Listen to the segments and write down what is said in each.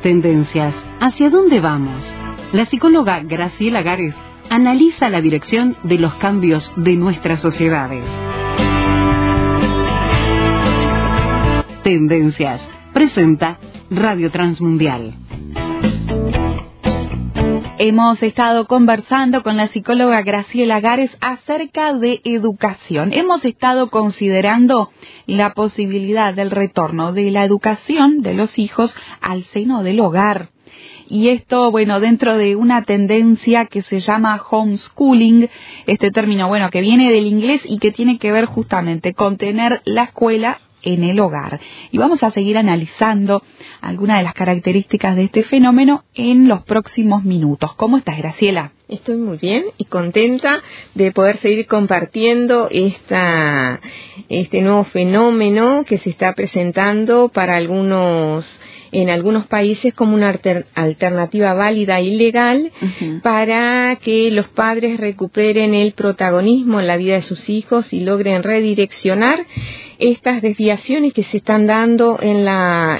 Tendencias. ¿Hacia dónde vamos? La psicóloga Graciela Gares analiza la dirección de los cambios de nuestras sociedades. Tendencias. Presenta Radio Transmundial. Hemos estado conversando con la psicóloga Graciela Gares acerca de educación. Hemos estado considerando la posibilidad del retorno de la educación de los hijos al seno del hogar. Y esto, bueno, dentro de una tendencia que se llama homeschooling, este término, bueno, que viene del inglés y que tiene que ver justamente con tener la escuela en el hogar. Y vamos a seguir analizando algunas de las características de este fenómeno en los próximos minutos. ¿Cómo estás, Graciela? Estoy muy bien y contenta de poder seguir compartiendo este nuevo fenómeno que se está presentando para en algunos países como una alternativa válida y legal para que los padres recuperen el protagonismo en la vida de sus hijos y logren redireccionar estas desviaciones que se están dando en la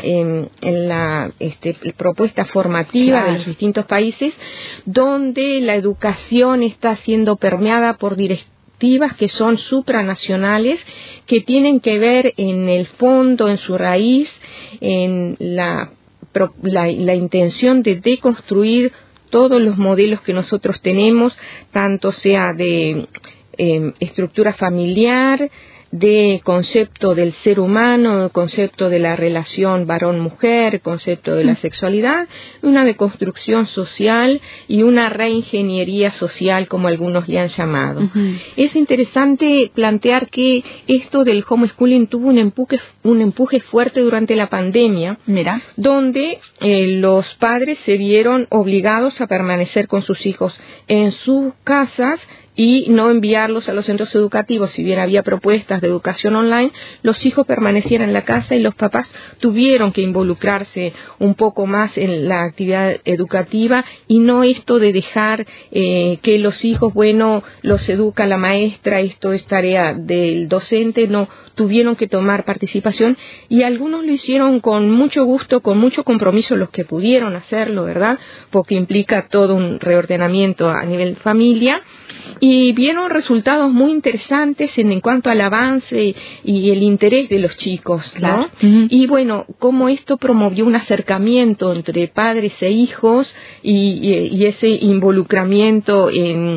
propuesta formativa de los distintos países, donde la educación está siendo permeada por directivas que son supranacionales, que tienen que ver en el fondo, en su raíz, en la intención de deconstruir todos los modelos que nosotros tenemos, tanto sea de estructura familiar, de concepto del ser humano, concepto de la relación varón-mujer, concepto de la sexualidad, una deconstrucción social y una reingeniería social, como algunos le han llamado. Es interesante plantear que esto del homeschooling tuvo un empuje fuerte durante la pandemia, donde los padres se vieron obligados a permanecer con sus hijos en sus casas y no enviarlos a los centros educativos. Si bien había propuestas de educación online, los hijos permanecieron en la casa y los papás tuvieron que involucrarse un poco más en la actividad educativa y no esto de dejar que los hijos, los educa la maestra, esto es tarea del docente, no, tuvieron que tomar participación y algunos lo hicieron con mucho gusto, con mucho compromiso, los que pudieron hacerlo, ¿verdad? Porque implica todo un reordenamiento a nivel familia. Y vieron resultados muy interesantes en cuanto al avance y el interés de los chicos, ¿no? Claro. Y bueno, cómo esto promovió un acercamiento entre padres e hijos y ese involucramiento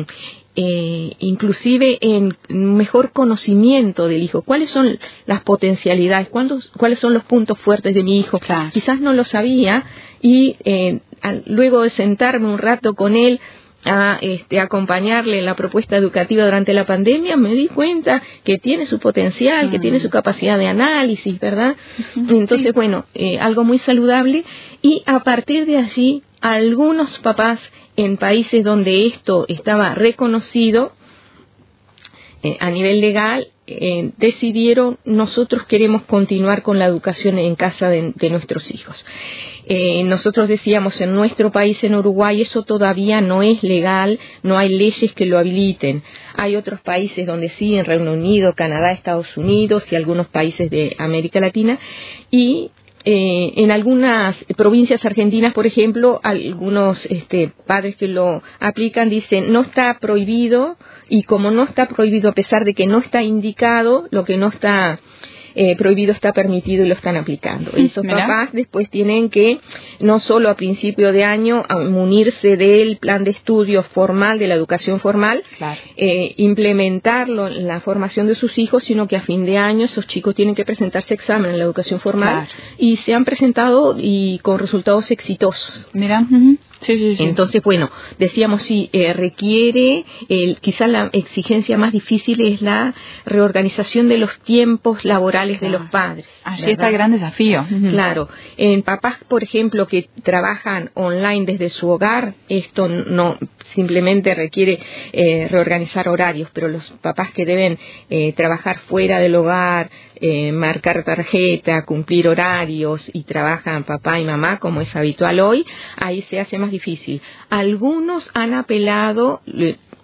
inclusive en mejor conocimiento del hijo. ¿Cuáles son las potencialidades? ¿Cuáles son los puntos fuertes de mi hijo? Claro. Quizás no lo sabía y luego de sentarme un rato con él, a acompañarle en la propuesta educativa durante la pandemia, me di cuenta que tiene su potencial, que tiene su capacidad de análisis, ¿verdad? Entonces, algo muy saludable. Y a partir de allí, algunos papás en países donde esto estaba reconocido a nivel legal, decidieron, nosotros queremos continuar con la educación en casa de nuestros hijos. Nosotros decíamos, en nuestro país, en Uruguay, eso todavía no es legal, no hay leyes que lo habiliten. Hay otros países donde sí, en Reino Unido, Canadá, Estados Unidos y algunos países de América Latina, y en algunas provincias argentinas, por ejemplo, algunos padres que lo aplican dicen no está prohibido, y como no está prohibido, a pesar de que no está indicado, lo que no está prohibido está permitido y lo están aplicando. Esos papás después tienen que, no solo a principio de año, munirse del plan de estudio formal, de la educación formal, implementarlo en la formación de sus hijos, sino que a fin de año esos chicos tienen que presentarse examen en la educación formal y se han presentado y con resultados exitosos. Sí. Entonces, decíamos, requiere, quizá la exigencia más difícil es la reorganización de los tiempos laborales de los padres. Allí está el gran desafío. Claro. En papás, por ejemplo, que trabajan online desde su hogar, esto no simplemente requiere reorganizar horarios, pero los papás que deben trabajar fuera del hogar, marcar tarjeta, cumplir horarios y trabajan papá y mamá, como es habitual hoy, ahí se hace más difícil. Algunos han apelado,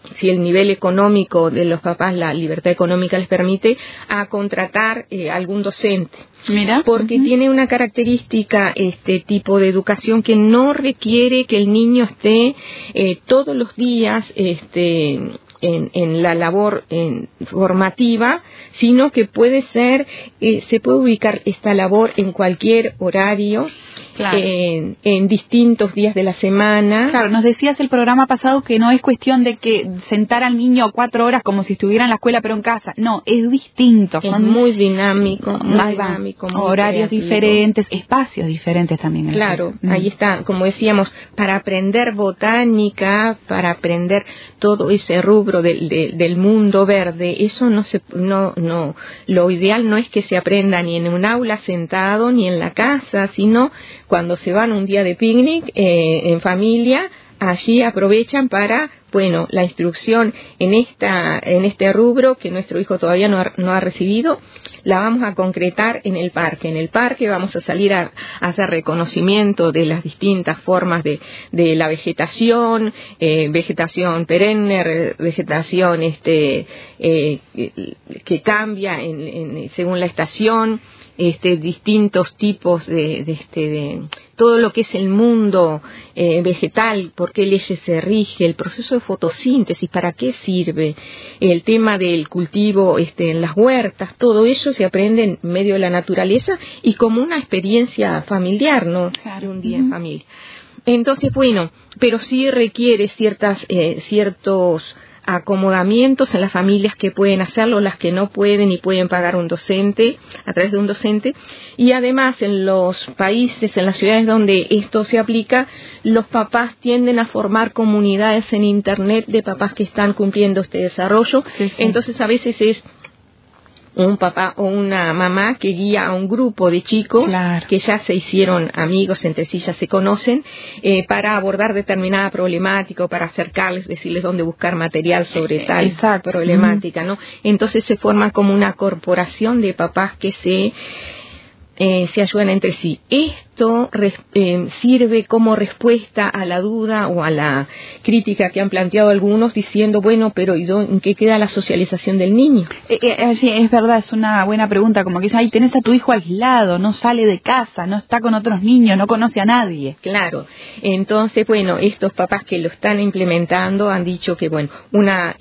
si el nivel económico de los papás, la libertad económica les permite, a contratar algún docente. Mira. Porque tiene una característica este tipo de educación que no requiere que el niño esté todos los días en la labor formativa, sino que puede ser, se puede ubicar esta labor en cualquier horario. Claro. En distintos días de la semana. Claro, nos decías el programa pasado que no es cuestión de que sentar al niño 4 horas como si estuviera en la escuela pero en casa. No, es distinto. Son muy dinámico, muy horarios creativo. Diferentes, espacios diferentes también. Claro, ahí está, como decíamos, para aprender botánica, para aprender todo ese rubro del mundo verde, eso no, lo ideal no es que se aprenda ni en un aula sentado ni en la casa, sino cuando se van un día de picnic en familia, allí aprovechan para, bueno, la instrucción en este rubro que nuestro hijo todavía no ha recibido, la vamos a concretar en el parque. En el parque vamos a salir a hacer reconocimiento de las distintas formas de la vegetación, vegetación perenne, vegetación que cambia según la estación. Distintos tipos de todo lo que es el mundo vegetal, por qué leyes se rige, el proceso de fotosíntesis, para qué sirve, el tema del cultivo en las huertas, todo eso se aprende en medio de la naturaleza y como una experiencia familiar, ¿no? Claro. De un día en familia. Entonces, bueno, pero sí requiere ciertos acomodamientos en las familias que pueden hacerlo, las que no pueden y pueden pagar un docente, a través de un docente, y además en los países, en las ciudades donde esto se aplica, los papás tienden a formar comunidades en internet de papás que están cumpliendo este desarrollo. Sí. Entonces a veces es un papá o una mamá que guía a un grupo de chicos, claro, que ya se hicieron amigos, entre sí ya se conocen, para abordar determinada problemática o para acercarles, decirles dónde buscar material sobre tal problemática, ¿no? Entonces se forma como una corporación de papás que se ayudan entre sí. Esto sirve como respuesta a la duda o a la crítica que han planteado algunos diciendo, bueno, pero ¿y en qué queda la socialización del niño? Sí, es verdad, es una buena pregunta, como que ahí tenés a tu hijo aislado, no sale de casa, no está con otros niños, no conoce a nadie. Claro, entonces, bueno, estos papás que lo están implementando han dicho que, bueno, una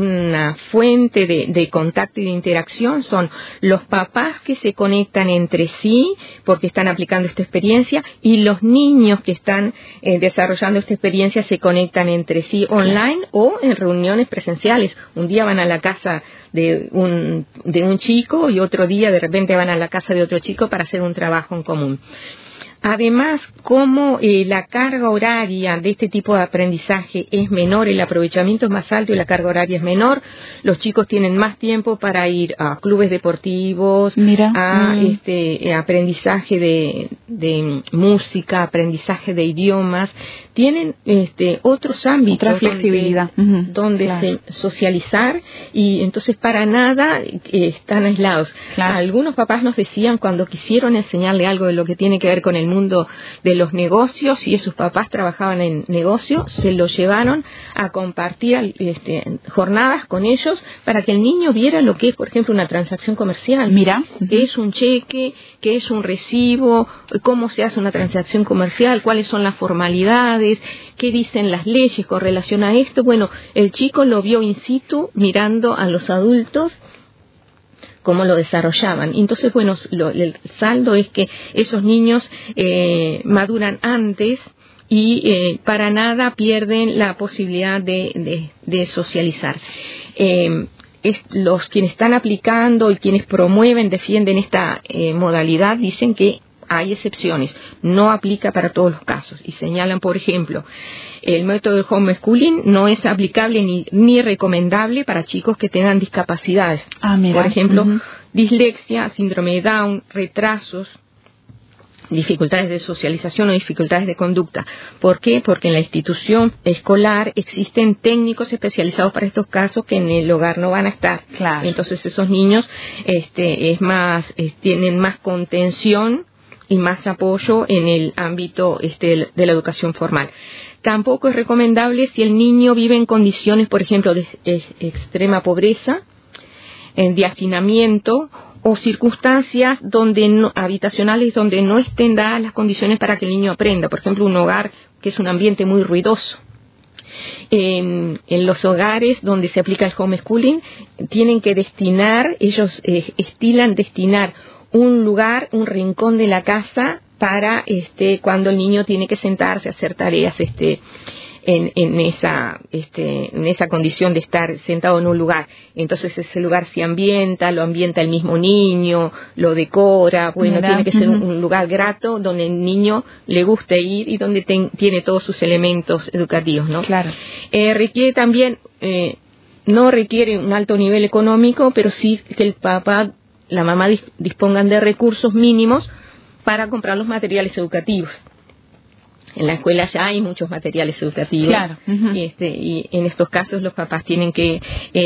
fuente de contacto y de interacción son los papás que se conectan entre sí porque están aplicando esta experiencia, y los niños que están desarrollando esta experiencia se conectan entre sí online o en reuniones presenciales. Un día van a la casa de un chico y otro día de repente van a la casa de otro chico para hacer un trabajo en común. Además, como la carga horaria de este tipo de aprendizaje es menor, el aprovechamiento es más alto y la carga horaria es menor, los chicos tienen más tiempo para ir a clubes deportivos, aprendizaje de música, aprendizaje de idiomas, tienen otros ámbitos, otra flexibilidad donde claro, socializar, y entonces para nada están aislados. Claro. Algunos papás nos decían cuando quisieron enseñarle algo de lo que tiene que ver con el mundo de los negocios, y esos papás trabajaban en negocios, se lo llevaron a compartir jornadas con ellos para que el niño viera lo que es, por ejemplo, una transacción comercial. Mira, qué es un cheque, qué es un recibo, cómo se hace una transacción comercial, cuáles son las formalidades, qué dicen las leyes con relación a esto. Bueno, el chico lo vio in situ mirando a los adultos cómo lo desarrollaban. Entonces, bueno, el saldo es que esos niños maduran antes y para nada pierden la posibilidad de socializar. Quienes están aplicando y quienes promueven, defienden esta modalidad, dicen que hay excepciones, no aplica para todos los casos, y señalan, por ejemplo, el método del homeschooling no es aplicable ni recomendable para chicos que tengan discapacidades. Por ejemplo, dislexia, síndrome de Down, retrasos, dificultades de socialización o dificultades de conducta. ¿Por qué? Porque en la institución escolar existen técnicos especializados para estos casos que en el hogar no van a estar. Claro. Entonces esos niños tienen más contención y más apoyo en el ámbito de la educación formal. Tampoco es recomendable si el niño vive en condiciones, por ejemplo, de extrema pobreza, de hacinamiento o circunstancias habitacionales donde no estén dadas las condiciones para que el niño aprenda. Por ejemplo, un hogar que es un ambiente muy ruidoso. En los hogares donde se aplica el homeschooling, tienen que ellos estilan destinar un lugar, un rincón de la casa para cuando el niño tiene que sentarse a hacer tareas en esa condición de estar sentado en un lugar. Entonces ese lugar lo ambienta el mismo niño, lo decora. Bueno, tiene que ser un lugar grato donde el niño le guste ir y donde tiene todos sus elementos educativos, ¿no? Claro. Requiere también, no requiere un alto nivel económico, pero sí que el papá, la mamá dispongan de recursos mínimos para comprar los materiales educativos. En la escuela ya hay muchos materiales educativos. Claro. Y en estos casos los papás tienen que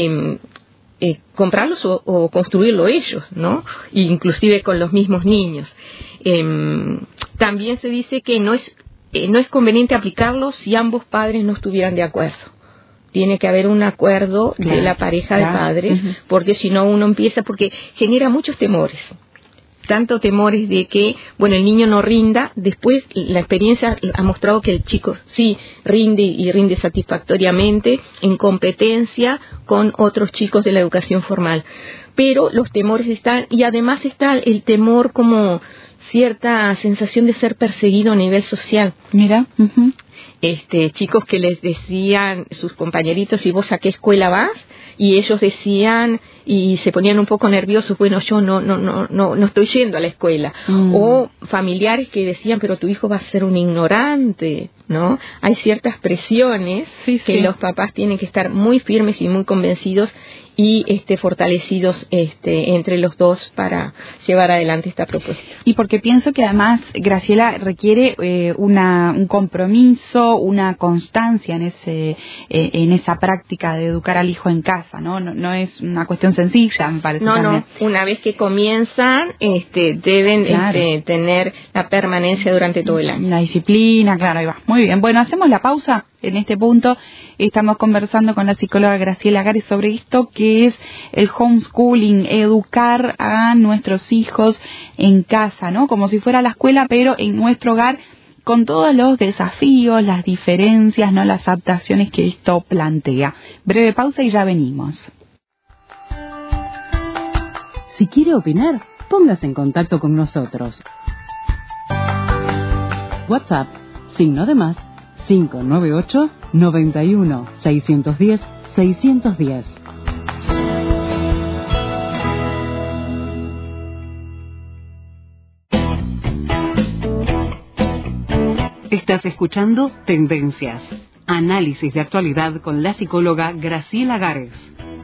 comprarlos o construirlo ellos, ¿no? Inclusive con los mismos niños. También se dice que no es conveniente aplicarlo si ambos padres no estuvieran de acuerdo. Tiene que haber un acuerdo de la pareja de padres, porque si no porque genera muchos temores. Tanto temores de que, el niño no rinda. Después la experiencia ha mostrado que el chico sí rinde y rinde satisfactoriamente en competencia con otros chicos de la educación formal. Pero los temores están, y además está el temor como cierta sensación de ser perseguido a nivel social. Mira. Chicos que les decían sus compañeritos, ¿y vos a qué escuela vas? Y ellos decían, y se ponían un poco nerviosos, yo no estoy yendo a la escuela. O familiares que decían, pero tu hijo va a ser un ignorante, ¿no? Hay ciertas presiones que los papás tienen que estar muy firmes y muy convencidos y fortalecidos entre los dos para llevar adelante esta propuesta. Y porque pienso que además, Graciela, requiere un compromiso, una constancia en esa práctica de educar al hijo en casa, ¿no? No es una cuestión sencilla, me parece. No. Una vez que comienzan, deben tener la permanencia durante todo el año. La disciplina, claro, ahí va. Muy bien. Bueno, hacemos la pausa. En este punto estamos conversando con la psicóloga Graciela Gares sobre esto que es el homeschooling, educar a nuestros hijos en casa, ¿no? Como si fuera la escuela, pero en nuestro hogar, con todos los desafíos, las diferencias, ¿no? Las adaptaciones que esto plantea. Breve pausa y ya venimos. Si quiere opinar, póngase en contacto con nosotros. WhatsApp, +, 598 91 610 610. Estás escuchando Tendencias, análisis de actualidad con la psicóloga Graciela Gares.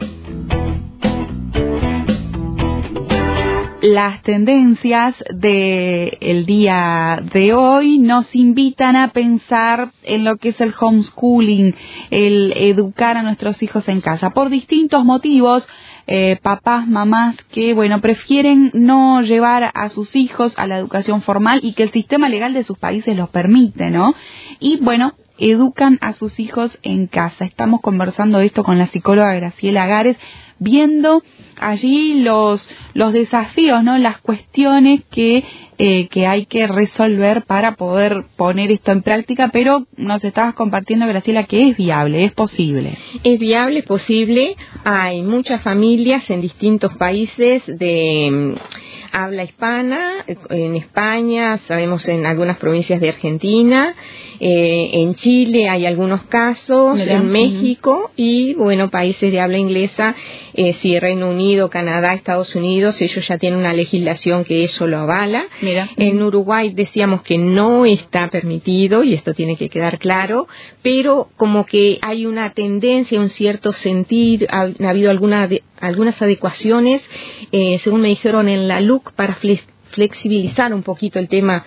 Las tendencias del día de hoy nos invitan a pensar en lo que es el homeschooling, el educar a nuestros hijos en casa, por distintos motivos. Papás, mamás que, prefieren no llevar a sus hijos a la educación formal y que el sistema legal de sus países los permite, ¿no? Y, educan a sus hijos en casa. Estamos conversando esto con la psicóloga Graciela Gares, viendo allí los desafíos, ¿no? Las cuestiones que hay que resolver para poder poner esto en práctica, pero nos estabas compartiendo, Graciela, que es viable, es posible. Es viable, es posible. Hay muchas familias en distintos países de habla hispana, en España, sabemos en algunas provincias de Argentina, en Chile hay algunos casos, en México y, países de habla inglesa, Reino Unido, Canadá, Estados Unidos, ellos ya tienen una legislación que eso lo avala. En Uruguay decíamos que no está permitido y esto tiene que quedar claro, pero como que hay una tendencia, un cierto sentir, ha habido algunas adecuaciones, según me dijeron en la LUC, para flexibilizar un poquito el tema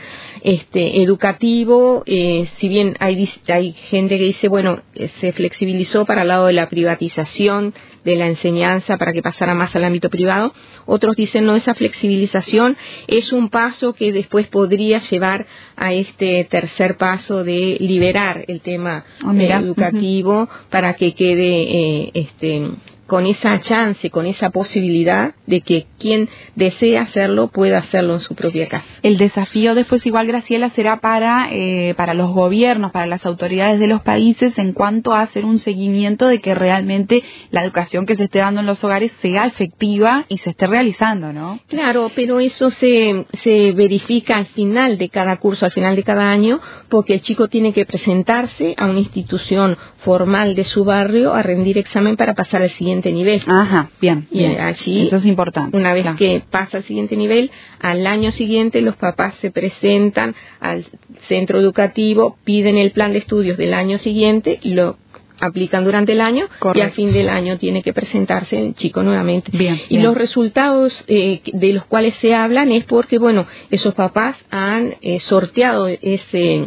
educativo, si bien hay gente que dice, bueno, se flexibilizó para el lado de la privatización de la enseñanza para que pasara más al ámbito privado, otros dicen no, esa flexibilización es un paso que después podría llevar a este tercer paso de liberar el tema educativo para que quede con esa chance, con esa posibilidad de que quien desea hacerlo pueda hacerlo en su propia casa. El desafío después igual, Graciela, será para los gobiernos, para las autoridades de los países en cuanto a hacer un seguimiento de que realmente la educación que se esté dando en los hogares sea efectiva y se esté realizando, ¿no? Claro, pero eso se verifica al final de cada curso, al final de cada año, porque el chico tiene que presentarse a una institución formal de su barrio a rendir examen para pasar al siguiente nivel. Ajá, bien. Allí, eso es importante. Una vez que pasa al siguiente nivel, al año siguiente los papás se presentan al centro educativo, piden el plan de estudios del año siguiente, lo aplican durante el año. Correcto. Y al fin del año tiene que presentarse el chico nuevamente. Bien. Los resultados de los cuales se hablan es porque, bueno, esos papás han sorteado ese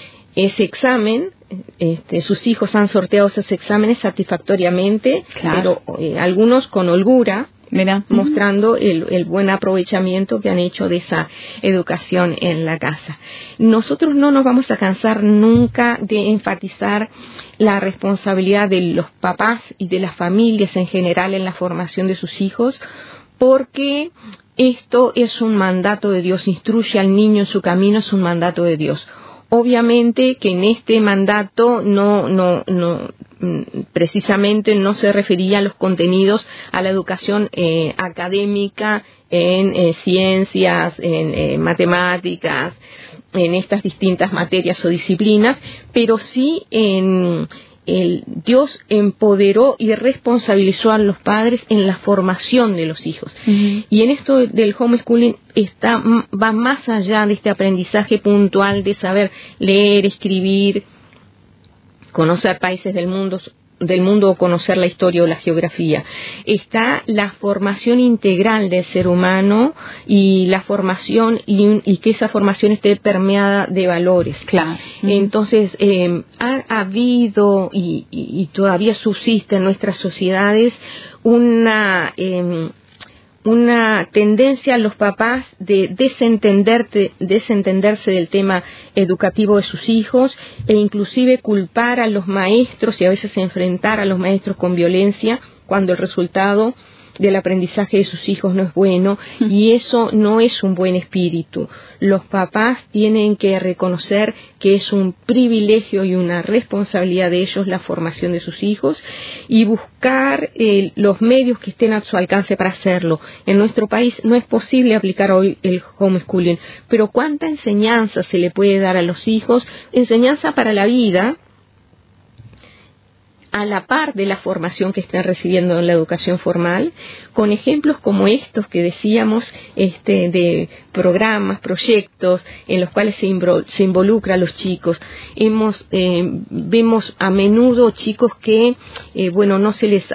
examen. Sus hijos han sorteado esos exámenes satisfactoriamente, claro. Pero algunos con holgura, mostrando el buen aprovechamiento que han hecho de esa educación en la casa. Nosotros no nos vamos a cansar nunca de enfatizar la responsabilidad de los papás y de las familias en general en la formación de sus hijos, porque esto es un mandato de Dios. Instruye al niño en su camino, es un mandato de Dios. Obviamente que en este mandato no precisamente no se refería a los contenidos, a la educación académica en ciencias, en matemáticas, en estas distintas materias o disciplinas, pero sí Dios empoderó y responsabilizó a los padres en la formación de los hijos. Uh-huh. Y en esto del homeschooling va más allá de este aprendizaje puntual de saber leer, escribir, conocer países del mundo o conocer la historia o la geografía. Está la formación integral del ser humano y la formación y que esa formación esté permeada de valores. Claro. Entonces, ha habido y todavía subsiste en nuestras sociedades una tendencia a los papás de desentenderse del tema educativo de sus hijos e inclusive culpar a los maestros y a veces enfrentar a los maestros con violencia cuando el resultado del aprendizaje de sus hijos no es bueno, y eso no es un buen espíritu. Los papás tienen que reconocer que es un privilegio y una responsabilidad de ellos la formación de sus hijos y buscar los medios que estén a su alcance para hacerlo. En nuestro país no es posible aplicar hoy el homeschooling, pero ¿cuánta enseñanza se le puede dar a los hijos? Enseñanza para la vida, a la par de la formación que están recibiendo en la educación formal, con ejemplos como estos que decíamos, de programas, proyectos en los cuales se involucra a los chicos. Vemos a menudo chicos que, no se les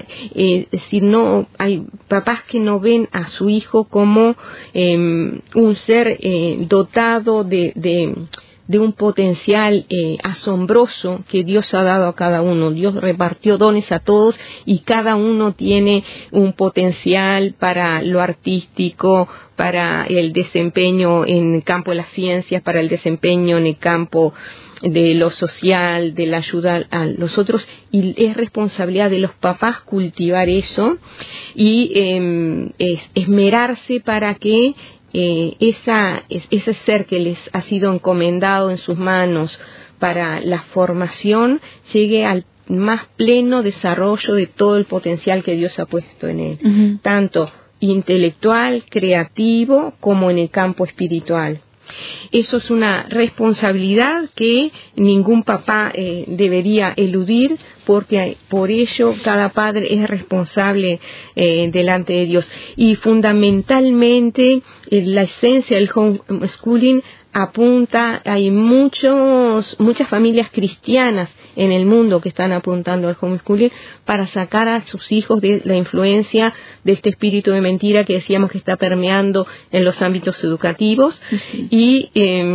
hay papás que no ven a su hijo como un ser dotado de un potencial asombroso que Dios ha dado a cada uno. Dios repartió dones a todos y cada uno tiene un potencial para lo artístico, para el desempeño en el campo de las ciencias, para el desempeño en el campo de lo social, de la ayuda a los otros, y es responsabilidad de los papás cultivar eso y esmerarse para que ese ser que les ha sido encomendado en sus manos para la formación llegue al más pleno desarrollo de todo el potencial que Dios ha puesto en él, uh-huh. Tanto intelectual, creativo, como en el campo espiritual. Eso es una responsabilidad que ningún papá debería eludir, porque por ello cada padre es responsable delante de Dios. Y fundamentalmente la esencia del homeschooling apunta, hay muchas familias cristianas en el mundo que están apuntando al homeschooling para sacar a sus hijos de la influencia de este espíritu de mentira que decíamos que está permeando en los ámbitos educativos. Uh-huh. Y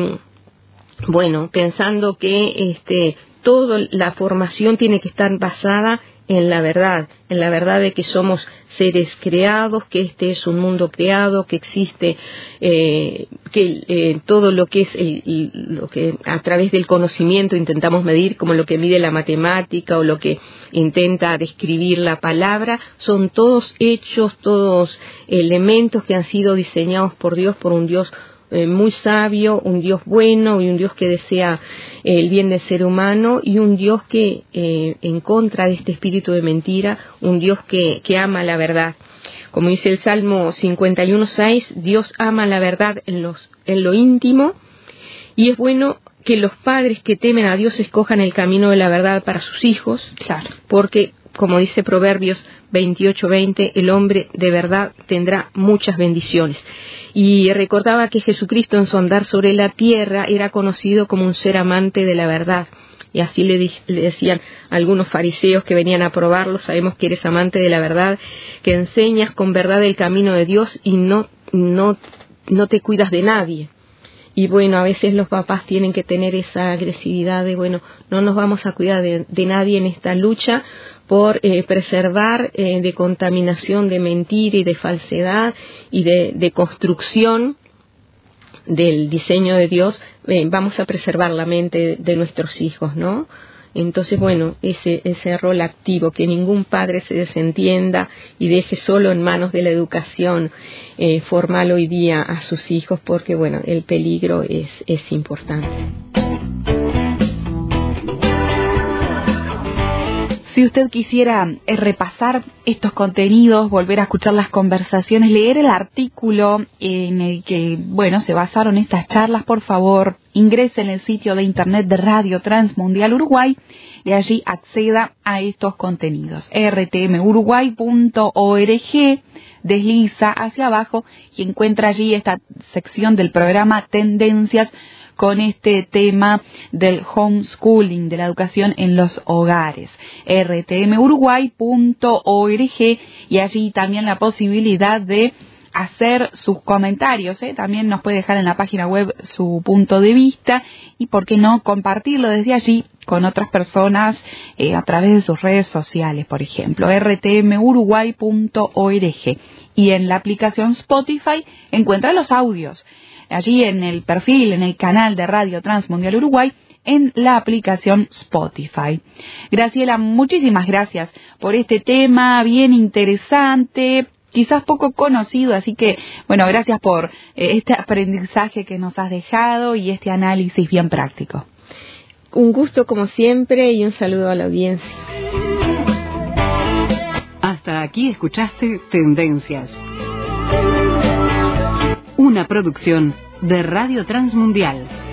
pensando que toda la formación tiene que estar basada en la verdad de que somos seres creados, que este es un mundo creado, que existe, todo lo que es lo que a través del conocimiento intentamos medir, como lo que mide la matemática o lo que intenta describir la palabra, son todos hechos, todos elementos que han sido diseñados por Dios, por un Dios muy sabio, un Dios bueno y un Dios que desea el bien del ser humano, y un Dios que en contra de este espíritu de mentira, un Dios que ama la verdad. Como dice el Salmo 51:6, Dios ama la verdad en lo íntimo, y es bueno que los padres que temen a Dios escojan el camino de la verdad para sus hijos, claro, porque como dice Proverbios 28:20, el hombre de verdad tendrá muchas bendiciones. Y recordaba que Jesucristo en su andar sobre la tierra era conocido como un ser amante de la verdad. Y así le decían algunos fariseos que venían a probarlo: sabemos que eres amante de la verdad, que enseñas con verdad el camino de Dios y no te cuidas de nadie. Y a veces los papás tienen que tener esa agresividad de, no nos vamos a cuidar de nadie en esta lucha por preservar de contaminación, de mentira y de falsedad y de construcción del diseño de Dios. Vamos a preservar la mente de nuestros hijos, ¿no? Entonces, ese rol activo, que ningún padre se desentienda y deje solo en manos de la educación formal hoy día a sus hijos, porque, el peligro es importante. Si usted quisiera repasar estos contenidos, volver a escuchar las conversaciones, leer el artículo en el que, se basaron estas charlas, por favor, ingrese en el sitio de internet de Radio Transmundial Uruguay y allí acceda a estos contenidos. rtmuruguay.org, desliza hacia abajo y encuentra allí esta sección del programa Tendencias, con este tema del homeschooling, de la educación en los hogares. rtmuruguay.org, y allí también la posibilidad de hacer sus comentarios, También nos puede dejar en la página web su punto de vista y, por qué no, compartirlo desde allí con otras personas a través de sus redes sociales, por ejemplo, rtmuruguay.org. Y en la aplicación Spotify encuentra los audios. Allí en el perfil, en el canal de Radio Transmundial Uruguay, en la aplicación Spotify. Graciela, muchísimas gracias por este tema bien interesante, quizás poco conocido, así que, gracias por este aprendizaje que nos has dejado y este análisis bien práctico. Un gusto como siempre y un saludo a la audiencia. Hasta aquí escuchaste Tendencias, una producción de Radio Transmundial.